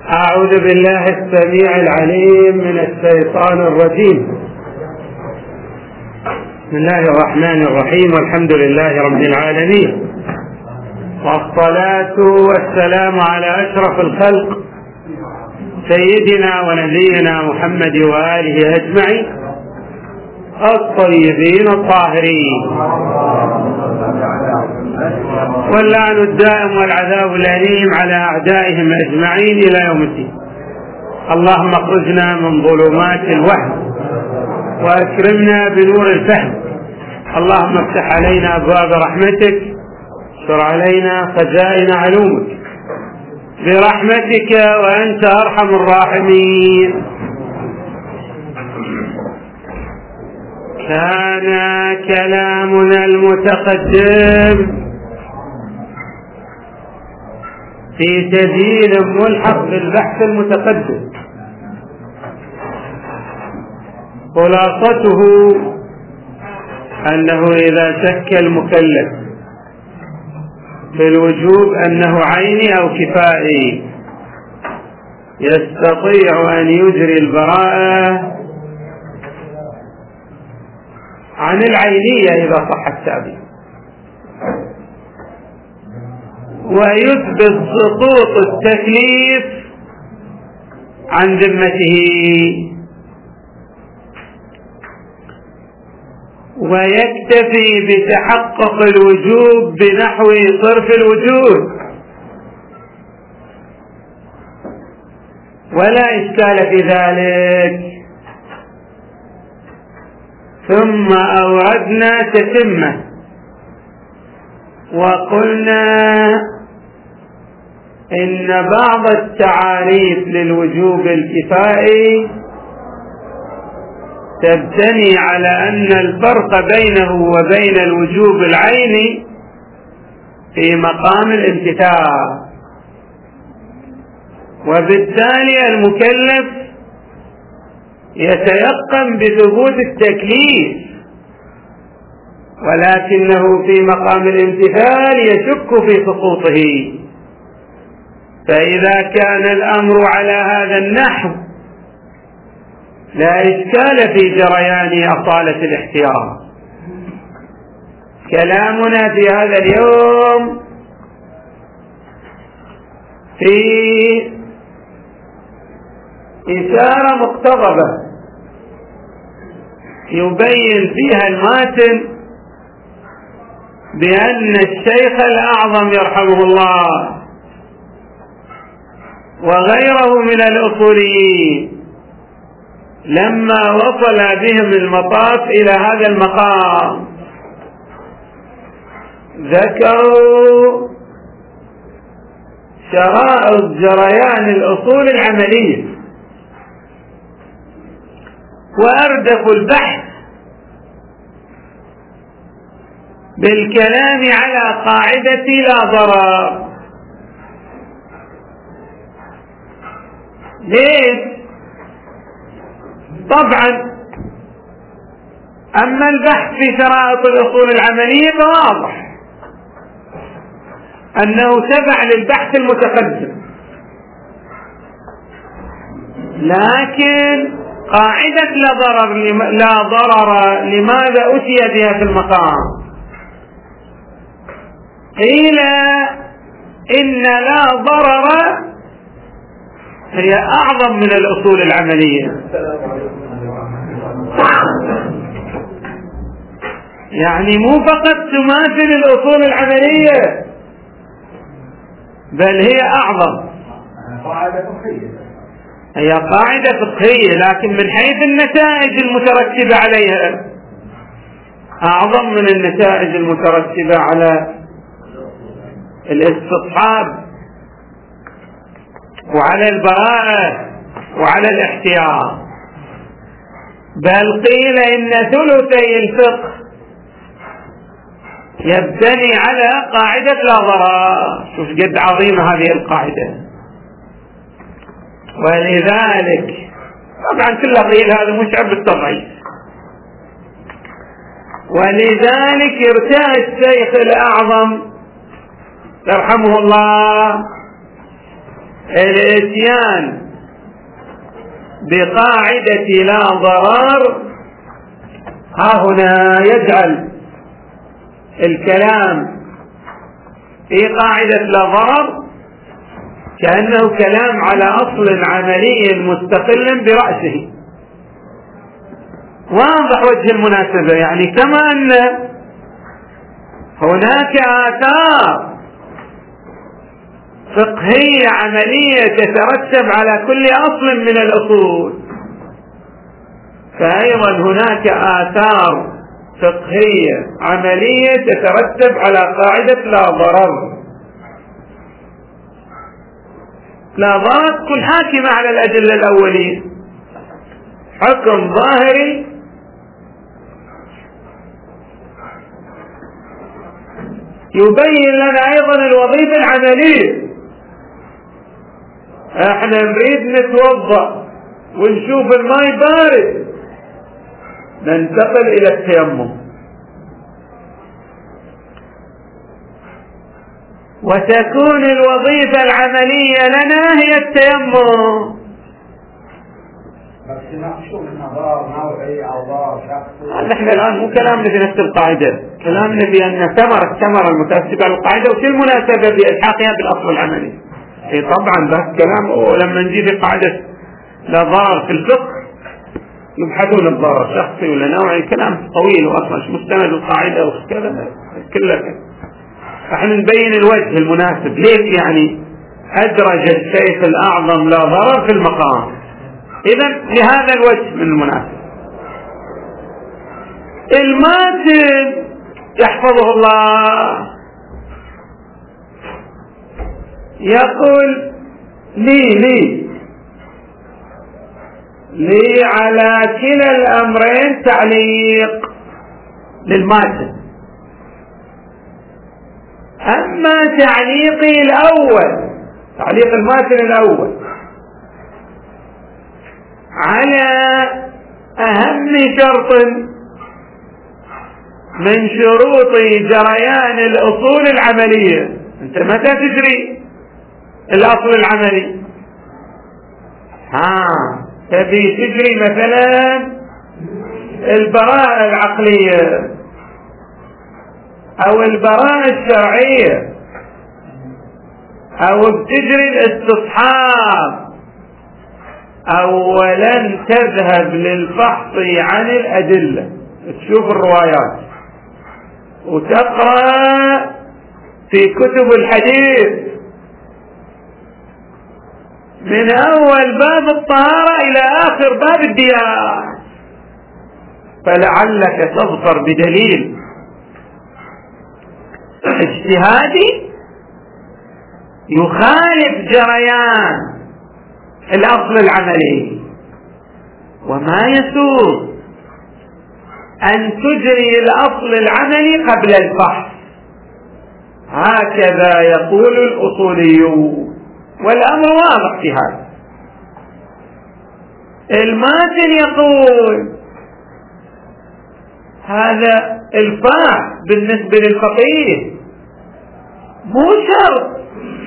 أعوذ بالله السميع العليم من الشيطان الرجيم. بسم الله الرحمن الرحيم، والحمد لله رب العالمين، والصلاة والسلام على أشرف الخلق سيدنا ونبينا محمد وآله أجمعين الطيبين الطاهرين، واللعن الدائم والعذاب الأليم على أعدائهم أجمعين إلى يوم الدين. اللهم اخرجنا من ظلمات الوهم وأكرمنا بنور الفهم. اللهم افتح علينا أبواب رحمتك، اشر علينا خزائن علومك برحمتك وأنت أرحم الراحمين. كان كلامنا المتقدم في سبيل ملحق بالبحث المتقدم، خلاصته أنه إذا شك المكلف في الوجوب أنه عيني أو كفائي يستطيع أن يجري البراءة عن العينية إذا صح التعبير، ويثبت سقوط التكليف عن ذمته، ويكتفي بتحقق الوجوب بنحو صرف الوجوب، ولا إشكال في ذلك. ثم أوردنا تتمة وقلنا إن بعض التعاريف للوجوب الكفائي تبتني على أن الفرق بينه وبين الوجوب العيني في مقام الامتثال، وبالتالي المكلف يتيقن بثبوت التكليف، ولكنه في مقام الامتثال يشك في سقوطه. فإذا كان الأمر على هذا النحو لا إشكال في جريان أصالة الاحتياط. كلامنا في هذا اليوم في إشارة مقتضبة يبين فيها الماتن بأن الشيخ الأعظم يرحمه الله وغيره من الأصوليين لما وصل بهم المطاف إلى هذا المقام ذكروا شرائط جريان الأصول العملية، وأردفوا البحث بالكلام على قاعدة لا ضرر. ليش؟ طبعا أما البحث في شرائط الأصول العملية فواضح أنه تبع للبحث المتقدم، لكن قاعدة لا ضرر لماذا أتي بها في المقام؟ قيل إن لا ضرر هي أعظم من الأصول العملية، يعني مو فقط تماثل الأصول العملية بل هي أعظم. هي قاعدة فقهية، لكن من حيث النتائج المترتبة عليها أعظم من النتائج المترتبة على الاستصحاب وعلى البراءة وعلى الاحتياط. بل قيل إن ثلثي الفقه يبتني على قاعدة لا ضرر. شوف قد عظيمة هذه القاعدة. ولذلك طبعا كل قيل هذا مشعر بالتضعيف، ولذلك ارتاح الشيخ الأعظم يرحمه الله الاتيان بقاعدة لا ضرر ها هنا يجعل الكلام في قاعدة لا ضرر كأنه كلام على أصل عملي مستقل برأسه. واضح وجه المناسبة، يعني كما أن هناك آثار فقهية عملية تترتب على كل أصل من الأصول، فأيضا هناك آثار فقهية عملية تترتب على قاعدة لا ضرر. لا ضرر تكون حاكمة على الأدلة الأولية، حكم ظاهري يبين لنا أيضا الوظيفة العملية. احنا نريد نتوضأ ونشوف الماء بارد، ننتقل إلى التيمم، وتكون الوظيفة العملية لنا هي التيمم. بس نقصوا من ضرر نوعي أو ضرر شخصي. نحن الآن مو كلامنا في نفس القاعدة، كلامنا بأن الثمرة المترتبة على القاعدة وش المناسبة بإلحاقها بالأصل العملي. إيه طبعا بس كلام لما نجي في قاعدة لا ضرر في الفقه يبحثون الضرر شخصي ولا نوعي، كلام طويل وأصلا مش مستند القاعدة وكذا كلها. احنا نبين الوجه المناسب ليش يعني أدرج الشيخ الأعظم لا ضرر في المقام. إذا لهذا الوجه من المناسب. الماتن يحفظه الله يقول لي على كلا الأمرين تعليق للماتن. أما تعليقي الأول، تعليق الماتن الأول على أهم شرط من شروط جريان الأصول العملية. أنت متى تجري الأصل العملي؟ تبي تجري مثلا البراءة العقلية أو البراءة الشرعية أو بتجري الاستصحاب، أولا تذهب للفحص عن الأدلة، تشوف الروايات وتقرأ في كتب الحديث من أول باب الطهارة إلى آخر باب الديانة، فلعلك تظفر بدليل اجتهادي يخالف جريان الأصل العملي. وما يسوغ أن تجري الأصل العملي قبل الفحص، هكذا يقول الأصوليون، والأمر واضح في هذا. الماتن يقول هذا الفحص بالنسبة للفقيه مو شرط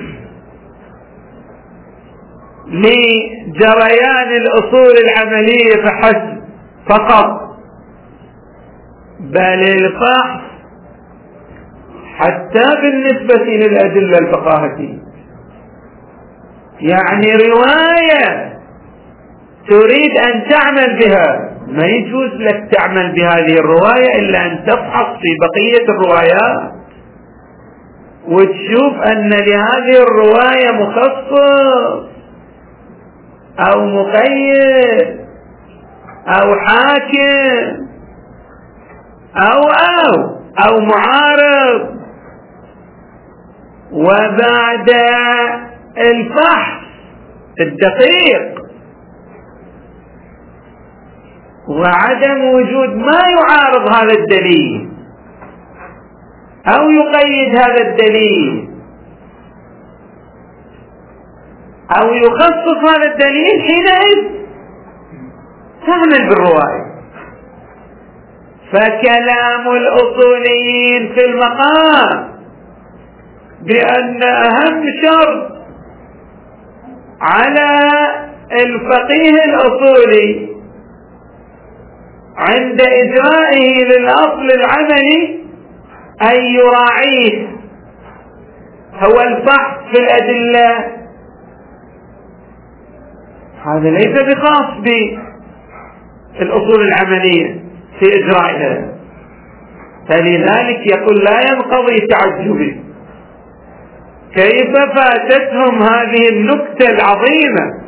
لجريان الأصول العملية فحسب فقط، بل الفحص حتى بالنسبة للأدلة الفقهية. يعني رواية تريد أن تعمل بها ما يجوز لك تعمل بهذه الرواية إلا أن تفحص في بقية الروايات وتشوف أن لهذه الرواية مخصص أو مقيد أو حاكم أو معارض. وبعد الفحص الدقيق وعدم وجود ما يعارض هذا الدليل أو يقيد هذا الدليل أو يخصص هذا الدليل، حينئذ تعمل بالرواية. فكلام الأصوليين في المقام بأن أهم شرط على الفقيه الأصولي عند إجرائه للأصل العملي أن يراعيه هو الفحص في الأدلة. هذا ليس بخاص بالأصول العملية في إجرائها، فلذلك يقول لا ينقضي تعجبي كيف فاتتهم هذه النكتة العظيمة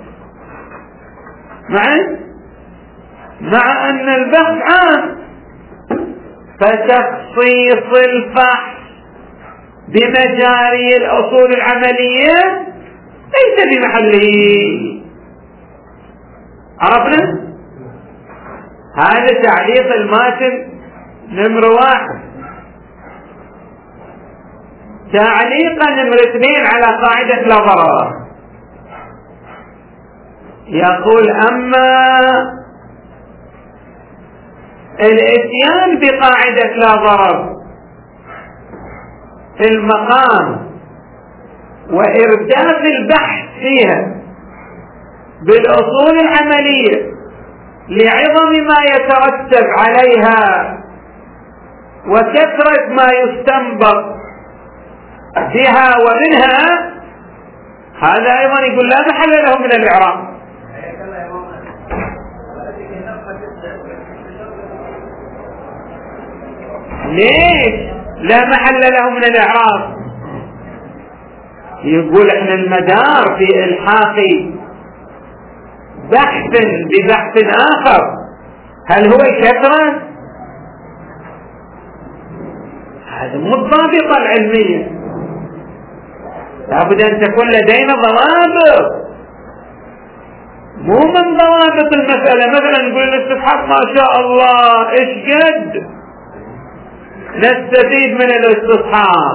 مع أن البحث عام، فتخصيص الفحص بمجاري الأصول العملية ليس بمحله. عرفنا؟ هذا تعليق الماتن نمرة 1. تعليقا نمرة 2 على قاعدة لا ضرر، يقول أما الاتيان بقاعدة لا ضرر في المقام وإرداف البحث فيها بالأصول العملية لعظم ما يترتب عليها وكثرة ما يستنبط بها ومنها، هذا أيضا يقول لا محل له من الإعراب. ليش لا محل له من الإعراب؟ يقول احنا المدار في إلحاق بحث ببحث آخر هل هو الكثرة؟ هذا مو الضابطة العلمية، لابد أن تكون لدينا ضوابط، مو من ضوابط المسألة. مثلا نقول الاستصحاب ما شاء الله ايش قد نستفيد من الاستصحاب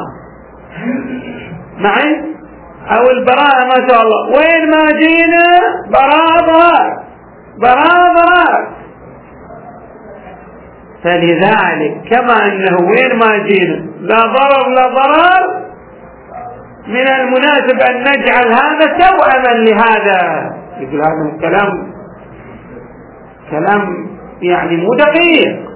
معي، او البراءة ما شاء الله وين ما جينا براءة. فلذلك كما انه وين ما جينا لا ضرر من المناسب ان نجعل هذا توأما لهذا. يقول هذا كلام يعني مو دقيق.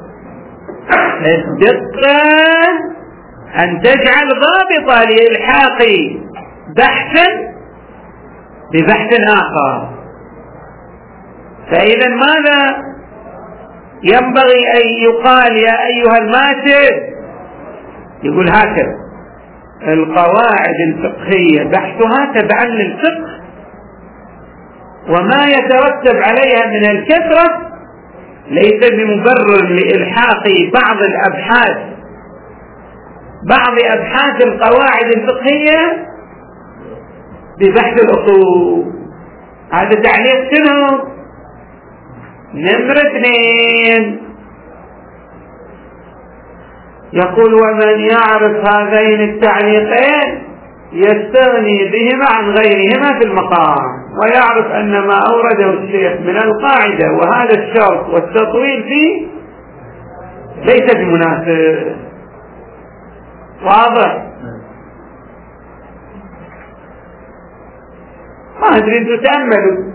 الدقة أن تجعل ضابطة لإلحاق بحثا ببحث آخر. فإذا ماذا ينبغي أن يقال يا أيها الماتن؟ يقول هكذا: القواعد الفقهية بحثها تبعا للفقه وما يترتب عليها من الكثرة ليس بمبرر لإلحاق بعض أبحاث القواعد الفقهية ببحث الأصول. هذا تعليق شنو؟ نمرة 2. يقول: ومن يعرف هذين التعليقين يستغني بهما عن غيرهما في المقام، ويعرف أن ما أورده الشيخ من القاعدة وهذا الشرط والتطويل فيه ليس بمناسب. واضح؟ ما أدري أنتم تأملوا.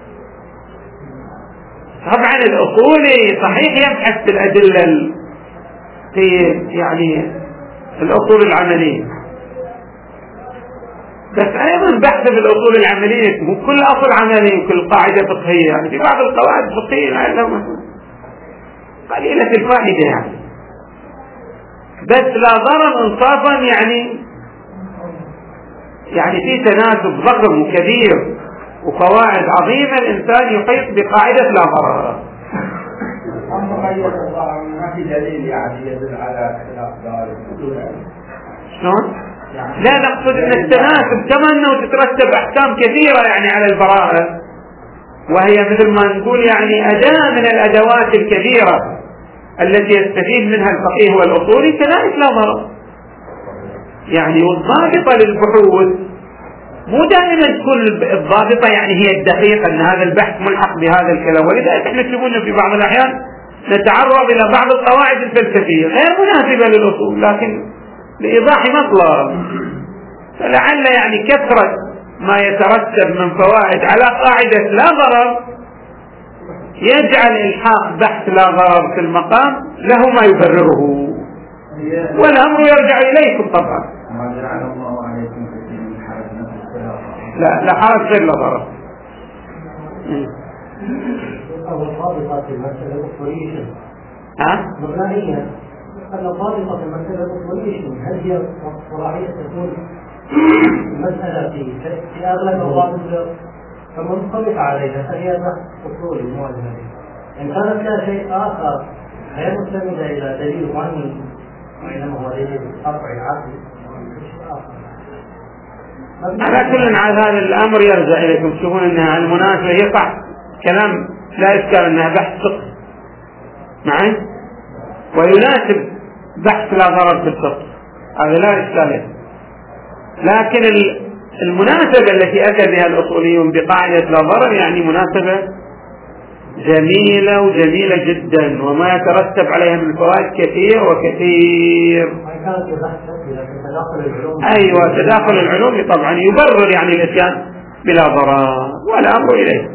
طبعا الأصولي صحيح يبحث بالأدلة في يعني الأصول العملية، بس أيضا بحث بالأصول العملية مو كل أصل عملي وكل قاعدة فقهية، يعني في بعض القواعد الفقهية قليلة الفائدة بس لا ضرر انصافا يعني في تناسب ضخم وكبير وقواعد عظيمة الإنسان يحيط بقاعدة لا ضرر. ما في دليل يدل على خلاف ذلك. شلون؟ لا نقصد ان التناسب كما انه تترتب احكام كثيرة على البراءة، وهي مثل ما نقول أداة من الأدوات الكبيرة التي يستفيد منها الفقيه والأصولي، كذلك لا ضرر. والضابطة للبحوث مو دائما تكون الضابطة هي الدقيقة ان هذا البحث ملحق بهذا الكلام، ولذلك احنا تشوفون في بعض الأحيان نتعرض إلى بعض القواعد الفلسفية غير مناسبة للأصول، لكن لإيضاح مطلب، فلعل كثرة ما يترتب من فوائد على قاعدة لا ضرر يجعل إلحاق بحث لا ضرر في المقام له ما يبرره، والأمر يرجع إليكم طبعا. ما جعل الله عليكم في الدين حرج نفس لا حرج غير لا ضرر. أول ضابطة في المسألة الأصولية مبنائية. الضابطة في المسألة الأصولية هل هي صلاحية تكون المسألة في أغلب الضابط فمنطبق عليها فهي بحث أصولي موجه. إن كانت لا شيء آخر غير مستندة إلى دليل معين وإنما هو دليل قطعي عقلي على كل على هذا الأمر يرجع إليكم. تشوفون أنها المناسبة يقع كلام لا يشكل أنها بحث فقه معي ويناسب بحث لا ضرر في الفقه، هذا لا إشكال. لكن المناسبة التي أتى بها الأصوليون بقاعدة لا ضرر يعني مناسبة جميلة وجميلة جدا وما يترتب عليها من فوائد كثير وكثير. أيوة تداخل العلوم طبعا يبرر يعني الإتيان بلا ضرر والأمر إليه.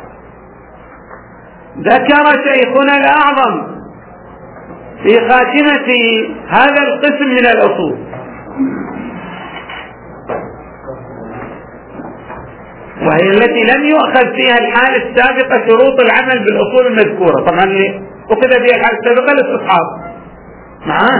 ذكر شيخنا الأعظم في خاتمة هذا القسم من الأصول وهي التي لم يؤخذ فيها الحالة السابقة شروط العمل بالأصول المذكورة. طبعا أخذ فيها الحالة السابقة الاستصحاب معاه.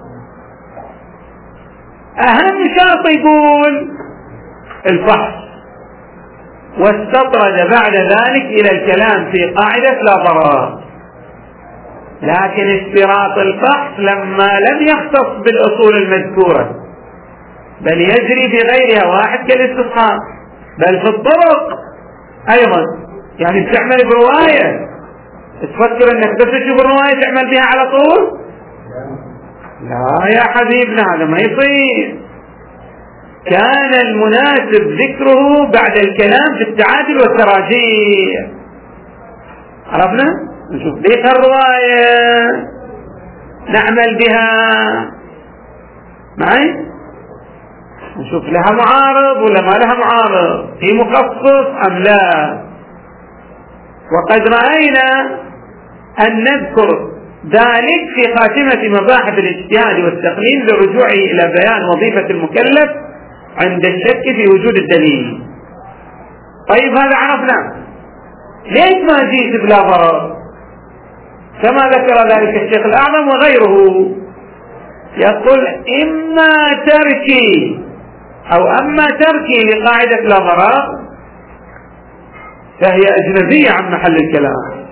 أهم شرط يقول الفحص، واستطرد بعد ذلك إلى الكلام في قاعدة لا ضرر. لكن اشتراط الفحص لما لم يختص بالأصول المذكورة بل يجري بغيرها واحد كالاستصحاب، بل في الطرق أيضا يعني تعمل برواية تفكر أنك تشوف الرواية تعمل بها على طول؟ لا يا حبيبنا هذا ما يصير. كان المناسب ذكره بعد الكلام في التعادل والتراجيح. عرفنا؟ نشوف ليش الرواية نعمل بها معي، نشوف لها معارض ولا ما لها معارض، هي مخصص أم لا. وقد رأينا أن نذكر ذلك في خاتمة مباحث الاجتهاد والتقليد للرجوع إلى بيان وظيفة المكلف عند الشك في وجود الدليل. طيب هذا عرفنا، ليش ما جيت بلا ضرر كما ذكر ذلك الشيخ الأعظم وغيره؟ يقول إما تركي أو أما تركي لقاعدة لا ضرر فهي أجنبية عن محل الكلام،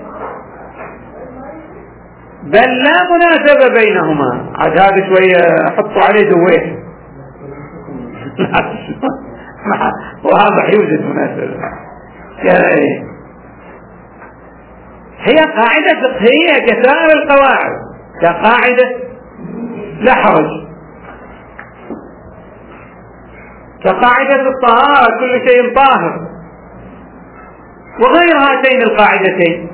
بل لا مناسبة بينهما. عاد هذا شوية حطوا عليه دويح واضح يوجد مناسبة. هي قاعدة فقهية كسائر القواعد، كقاعدة لا حرج، كقاعدة الطهارة كل شيء طاهر، وغير هاتين القاعدتين.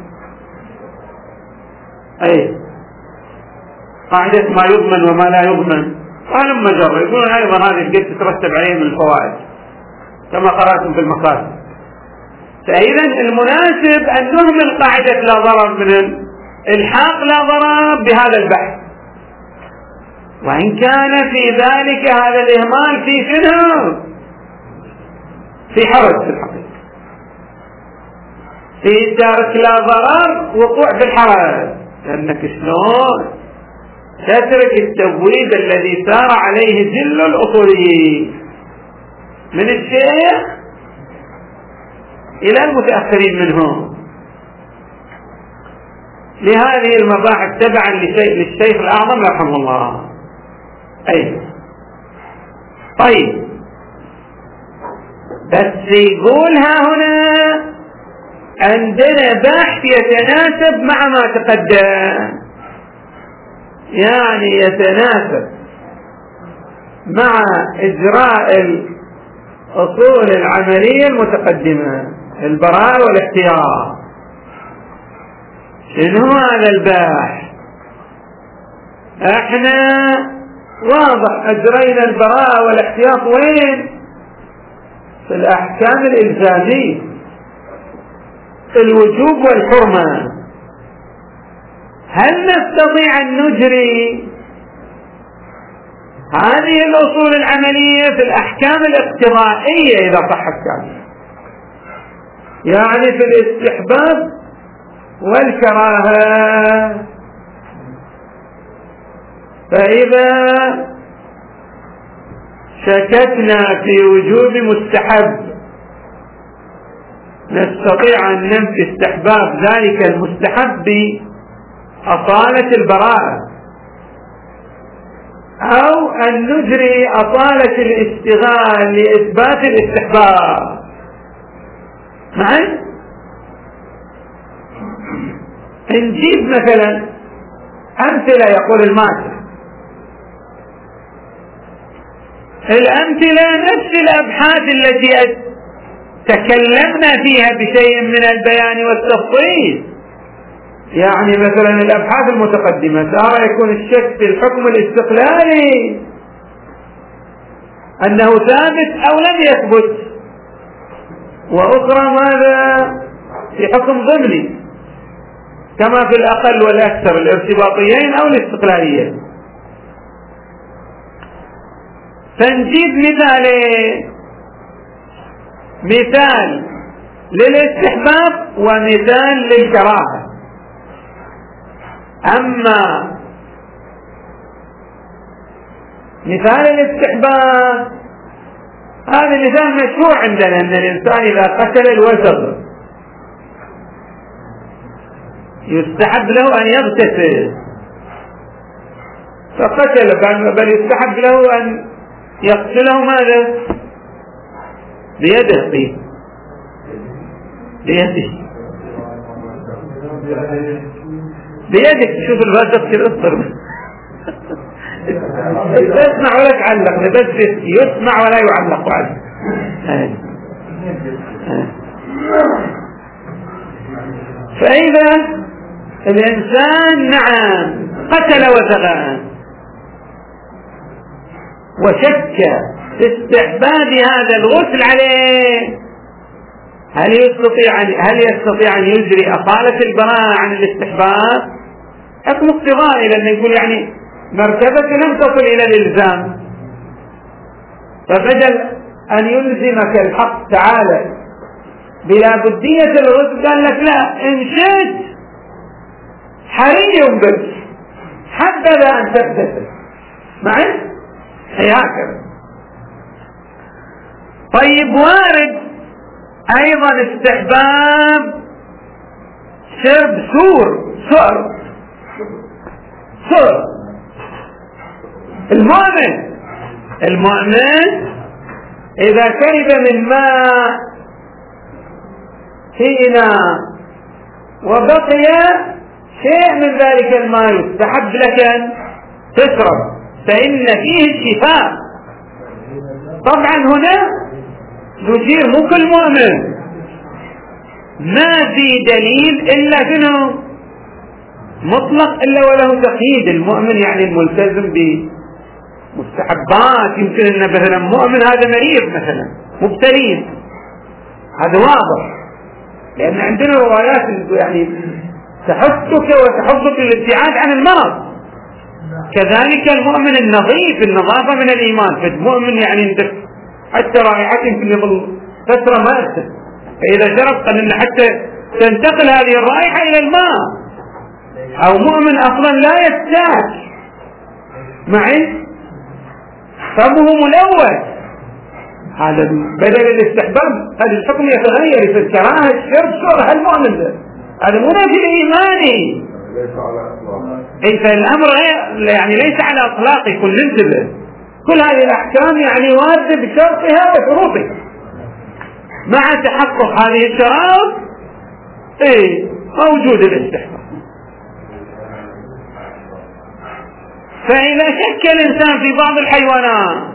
أي قاعدة ما يضمن وما لا يضمن وهلم جر يقولون أيضا هذه قد تترتب عليه من الفوائد كما قرأتم في المقاصد. فإذا المناسب أن نهمل قاعدة لا ضرر من الحاق لا ضرر بهذا البحث، وإن كان في ذلك هذا الإهمال في شنو؟ في حرج في الحقيقة، في ترك لا ضرر وقوع في الحرج. لأنك شلون تترك التبويب الذي سار عليه جل الأصوليين من الشيخ إلى المتأخرين منهم لهذه المباحث تبعا للشيخ الأعظم رحمه الله. أي طيب، بس يقولها هنا عندنا بحث يتناسب مع ما تقدم، يعني يتناسب مع إجراء الأصول العملية المتقدمة، البراءة والاحتياط. شنو هذا البحث؟ احنا واضح أجرينا البراءة والاحتياط وين؟ في الأحكام الإلزامية الوجوب والحرمة، هل نستطيع أن نجري هذه الأصول العملية في الأحكام الاقتضائية إذا صح الكلام، يعني في الاستحباب والكراهة؟ فإذا شككنا في وجوب مستحب نستطيع أن ننفي استحباب ذلك المستحب بأصالة البراءة، أو أن نجري أصالة الاشتغال لإثبات الاستحباب معي. نجيب مثلا أمثلة يقول الماتر، الأمثلة نفس الأبحاث التي تكلمنا فيها بشيء من البيان والتفصيل، يعني مثلا الأبحاث المتقدمة ترى يكون الشك في الحكم الاستقلالي أنه ثابت أو لم يثبت، وأخرى ماذا في حكم ضمني كما في الأقل والأكثر الارتباطيين أو الاستقلاليين. فنجيب مثال للاستحباب ومثال للكراهة. أما مثال الاستحباب هذا مثال مشهور عندنا، أن الإنسان إذا قتل الوزغ يستحب له أن يغتسل، فقتل، بل يستحب له أن يقتله ماذا؟ بيده. بيدك تشوف الوزغ كيف يصدر يسمع ولا تعلق، بس يسمع ولا يعلق عليه. فإذا الإنسان نعم قتل وزغا وشك في استحباب هذا الغسل عليه، هل يستطيع أن يجري أصالة البراءة عن الاستحباب؟ حكم اقتضائي، لأنه يقول يعني مرتبة لم تصل إلى الإلزام، فبدل أن يلزمك الحق تعالى بلا بدية الغسل قال لك لا، إن شئت حري بك حبذا أن تغتسل معي. هكذا. طيب وارد أيضا استحباب شرب سور المؤمن إذا شرب من ماء في إناء وبقي شيء من ذلك الماء يستحب لك أن تشرب، فإن فيه الشفاء. طبعا هنا نشير مو كل مؤمن، ما في دليل إلا شنو مطلق إلا وله تقييد. المؤمن يعني الملتزم بمستحبات، يمكن أن مثلا مؤمن هذا مريض مثلا مبتلين، هذا واضح، لأن عندنا روايات يعني تحثك وتحضك للابتعاد عن المرض. كذلك المؤمن النظيف، النظافة من الإيمان، فالمؤمن يعني حتى رائحته يمكن يظل فترة ما أكثر، فإذا شرب قلنا حتى تنتقل هذه الرائحة إلى الماء. أو مؤمن أصلا لا يستاك معي فمه ملوث، هذا بدل الاستحباب، هذا الحكم يتغير في الكراهة الشرب شرب المؤمن ده، هذا مو نافي إيماني. فالأمر يعني ليس على إطلاق، يكون ننتبه كل هذه الأحكام يعني واردة بشرطها وشروطها مع تحقق هذه الشرائط موجود الاستحباب. فإذا شك الإنسان في بعض الحيوانات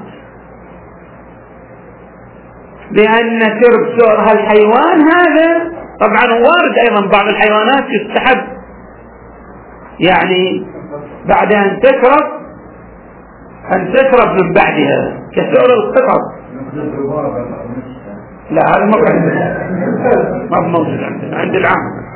بأن شرب سؤر هالحيوان هذا، طبعا وارد أيضا بعض الحيوانات يستحب يعني بعد أن تشرب من بعدها كسؤر القطط لا هذا ما عندنا، ما موجود عندنا، عند العام.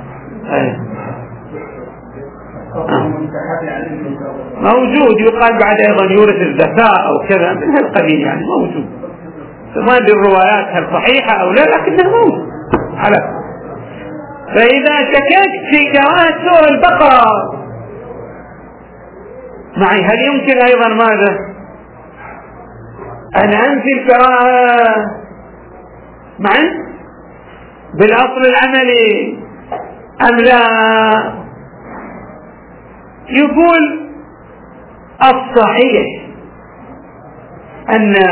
موجود يقال بعد أيضا يورث الذكاء أو كذا من هالقبيل، يعني موجود، ما أدري الروايات هل صحيحة أو لا، لكنها موجود على. فإذا شككت في قراءة سورة البقرة معي، هل يمكن أيضا ماذا أن أنفي القراءة معي بالأصل العملي أم لا؟ يقول الصحيح أن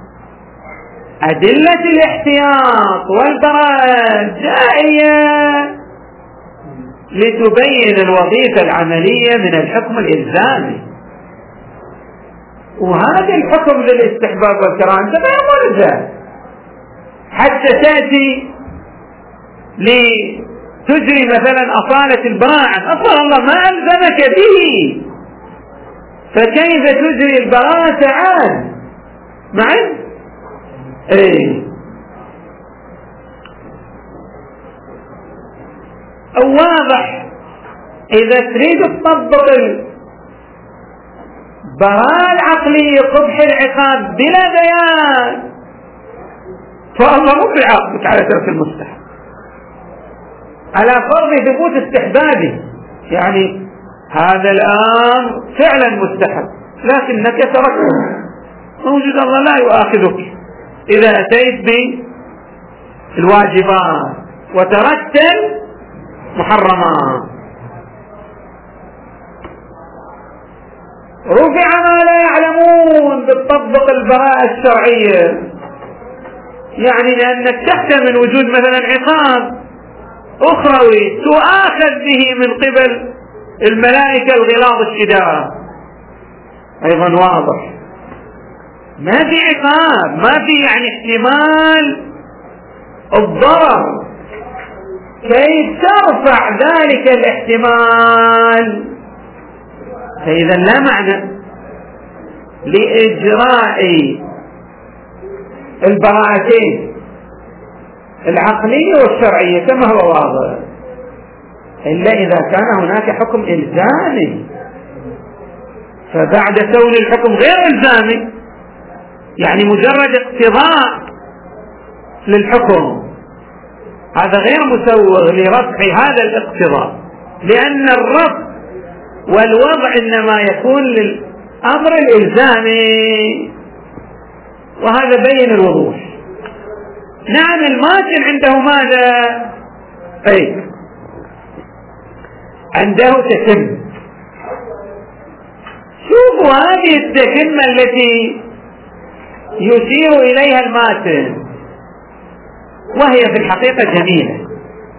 أدلة الاحتياط والبراءة جائية لتبين الوظيفة العملية من الحكم الإلزامي، وهذا الحكم للاستحباب والكراهة أنت ما يمرزه حتى تأتي لتجري مثلا أصالة البراءة، أصلا الله ما ألزمك به، فكيف تجري البراءة تعال معي؟ واضح. إذا تريد تطبق البراءة العقلية قبح العقاب بلا بيان، فالله مو بعاقبك على ترك المستحب على فرض ثبوت استحبابه، يعني هذا الأمر فعلا مستحب لكنك تركته، موجود الله لا يؤاخذك إذا أتيت بالواجبات وتركت المحرمات. رفع ما لا يعلمون بتطبق البراءة الشرعية، يعني لأنك تحتمل وجود مثلا عقاب أخروي تؤاخذ به من قبل الملائكة الغلاظ الشداد، أيضا واضح ما في عقاب، ما في يعني احتمال الضرر، كيف ترفع ذلك الاحتمال؟ فإذا لا معنى لإجراء البراءتين العقلية والشرعية كما هو واضح، إلا إذا كان هناك حكم إلزامي. فبعد كون الحكم غير إلزامي يعني مجرد اقتضاء للحكم، هذا غير مسوغ لرفع هذا الاقتضاء، لأن الرفع والوضع إنما يكون للأمر الإلزامي، وهذا بين الوضوح. نعم الماتن عنده ماذا؟ عنده تتم. شوفوا هذه التتمة التي يشير إليها الماتن، وهي في الحقيقة جميلة.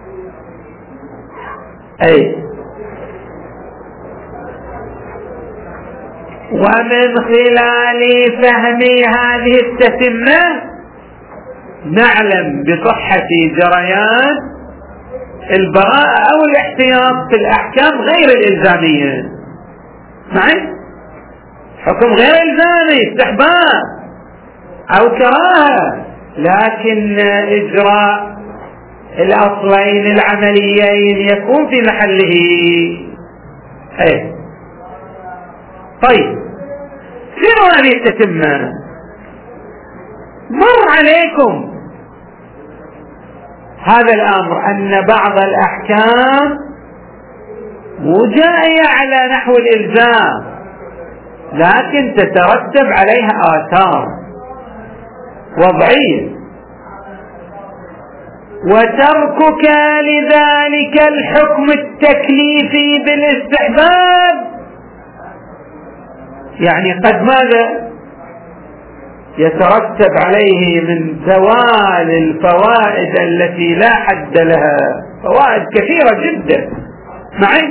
ومن خلال فهم هذه التتمة نعلم بصحة جريان البراءة أو الاحتياط في الأحكام غير الإلزامية. معي حكم غير إلزامي استحباب أو كراهة، لكن إجراء الأصلين العمليين يكون في محله. طيب شنو هذه التتمة؟ مر عليكم هذا الأمر أن بعض الأحكام مو جاية على نحو الإلزام، لكن تترتب عليها آثار وضعية، وتركك لذلك الحكم التكليفي بالاستحباب يعني قد ماذا يترتب عليه من زوال الفوائد التي لا حد لها، فوائد كثيرة جدا. معي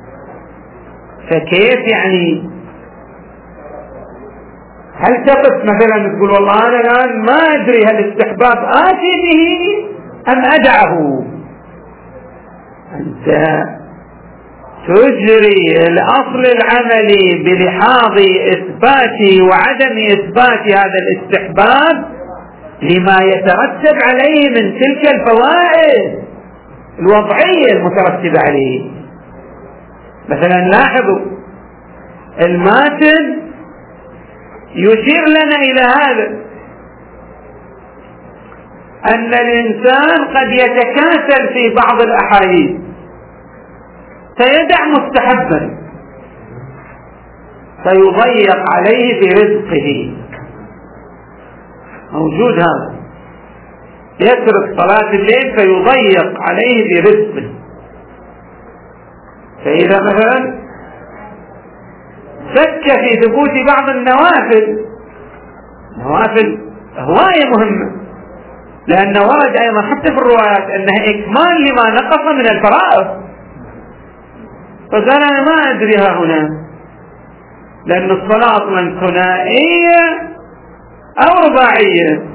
فكيف يعني هل تقف مثلا تقول والله أنا الآن ما أدري هل الاستحباب آتي به أم أدعه؟ أنت تجري الأصل العملي بلحاظ إثبات وعدم إثبات هذا الاستحباب لما يترتب عليه من تلك الفوائد الوضعية المترتبة عليه. مثلا لاحظوا الماتن يشير لنا إلى هذا، أن الإنسان قد يتكاسل في بعض الأحايين فيدع مستحبا فيضيق عليه برزقه، موجود هذا، يترك صلاة الليل فيضيق عليه برزقه. فإذا مثلا شك في ثبوت بعض النوافل هواية مهمة، لأن ورد أيضا حتى في الروايات أنها إكمال لما نقص من الفرائض، فقال أنا ما أدريها هنا، لأن الصلاة أصلا ثنائية أو رباعية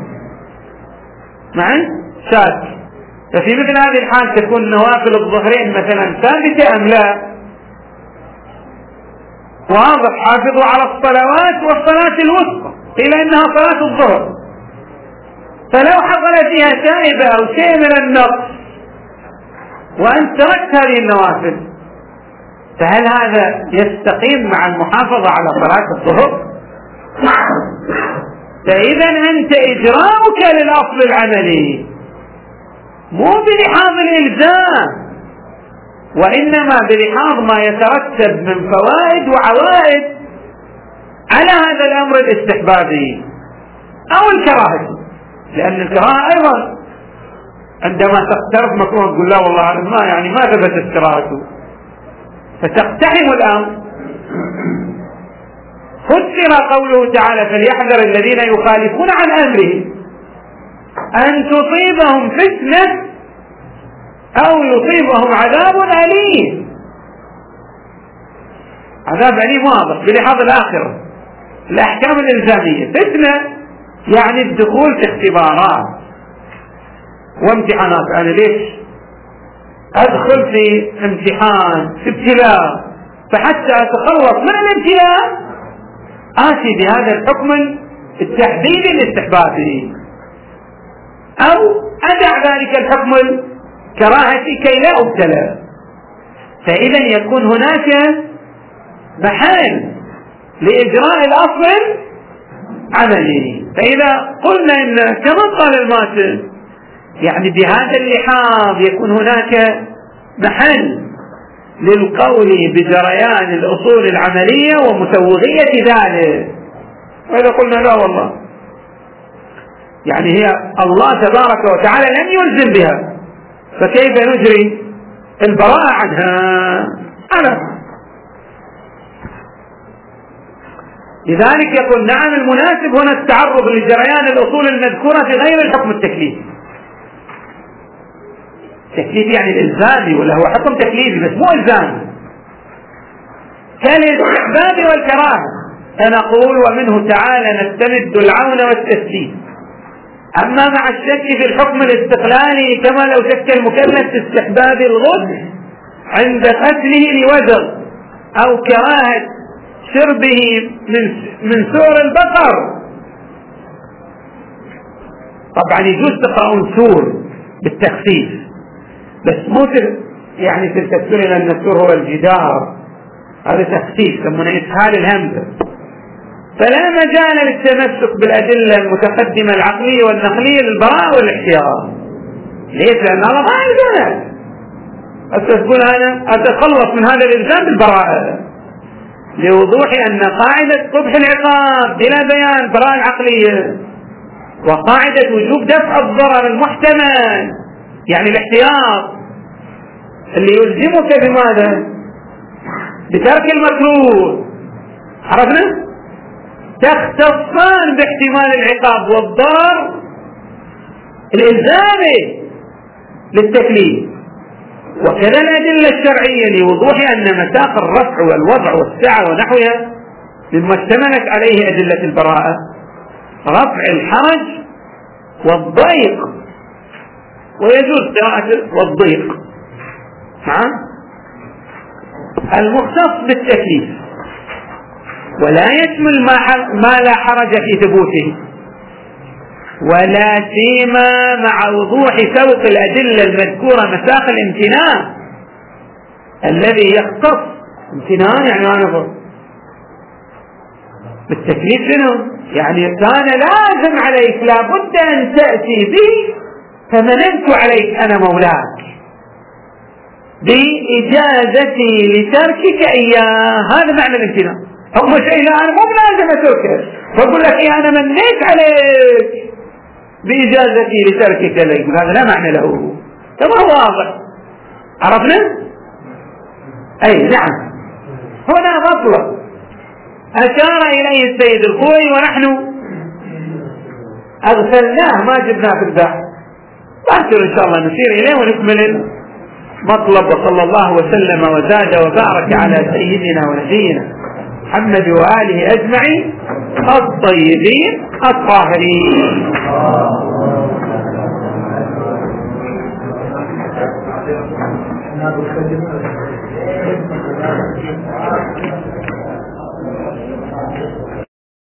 معي شاك. ففي مثل هذه الحال تكون نوافل الظهرين مثلا ثابتة أم لا؟ واضح، حافظوا على الصلوات والصلاة الوسطى، قيل إنها صلاة الظهر، فلو حصل فيها شائبة أو شيء من النقص وأنت تركت هذه النوافل، فهل هذا يستقيم مع المحافظة على صلاة الظهر؟ فإذا أنت إجراؤك للأصل العملي مو بلحاظ الإلزام، وإنما بلحاظ ما يترتب من فوائد وعوائد على هذا الأمر الاستحبابي أو الكراهة. لأن الكراهة أيضا عندما تقترف مكروه تقول لا والله ما ثبتت كراهته، فتقتحم الأمر. فسر قوله تعالى فليحذر الذين يخالفون عن أمره أن تصيبهم فتنة أو يصيبهم عذاب أليم. عذاب أليم واضح بلحاظ الآخرة، الأحكام الإلزامية. فتنة يعني الدخول في اختبارات وامتحانات. أنا ليش أدخل في امتحان في ابتلاء فحتى أتخلص من الابتلاء آتي بهذا الحكم التحديدي الاستحبابي، أو أدع ذلك الحكم الكراهي كي لا أبتلى. فإذا يكون هناك محل لإجراء الأصل عملي. فإذا قلنا إن كما قال الماتن يعني بهذا اللحاظ يكون هناك محل للقول بجريان الأصول العملية ومسوغية ذلك. وإذا قلنا لا والله يعني هي الله تبارك وتعالى لم يلزم بها، فكيف نجري البراءة عنها؟ لذلك يقول نعم المناسب هنا التعرض لجريان الأصول المذكورة في غير الحكم التكليفي. التكليف يعني الإلزامي، ولا هو حكم تكليفي بس مو إلزامي، كالاستحباب والكراهة. فنقول ومنه تعالى نستمد العون والتسديد. أما مع الشك في الحكم الاستقلالي كما لو شك المكلف في استحباب الغسل عند قتله لوزر أو كراهة شربه من سور البقر. طبعا يجوز تقرأون سور بالتخفيف بس مو يعني في التفسير لأن السور هو الجدار، هذا تخفيف يسمونه إسهال الهمزة. فلا مجال للتمسك بالأدلة المتقدمة العقلية والنقلية للبراءة والاحتياط. ليش؟ لأن الله ما يلزمك. تقول أنا أتخلص من هذا الإلزام بالبراءة لوضوح أن قاعدة قبح العقاب بلا بيان براءة العقلية، وقاعدة وجوب دفع الضرر المحتمل يعني الاحتياط اللي يلزمك بماذا؟ بترك المكروه. عرفنا؟ تختصان باحتمال العقاب والضرر الإلزامي للتكليف. وكذا الأدلة الشرعية لوضوح أن مساق الرفع والوضع والسعة ونحوها مما اشتملت عليه أدلة البراءة رفع الحرج والضيق، ويجوز قراءة والضيق المختص بالتكليف، ولا يشمل ما لا حرج في ثبوته. ولا سيما مع وضوح سوق الأدلة المذكورة مساق الامتنان الذي يختص امتنان يعني أنا أقول بالتكليف منه، يعني كان لازم عليك لابد أن تأتي به فمننت عليك أنا مولاك بإجازتي لتركك إياه. هذا معنى الامتنان. هم شيء لا أنا مو بلازم أتركه فأقول لك إيه أنا منيت عليك بإجازتي لتركك لي، هذا لا معنى له. كما هو واضح عرفنا؟ أي نعم هنا مطلب أشار إليه السيد الخوئي ونحن أغفلناه ما جبناه في البحث. باكر إن شاء الله نسير إليه ونكمل المطلب. وصلى الله وسلم وزاد وبارك على سيدنا ونبينا محمد وآله أجمعين الطيبين الطاهرين.